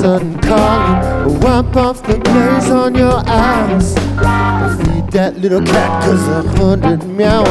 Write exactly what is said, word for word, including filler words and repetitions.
sudden calling. Wipe off the glaze on your eyes. Feed that little cat, cause a hundred meow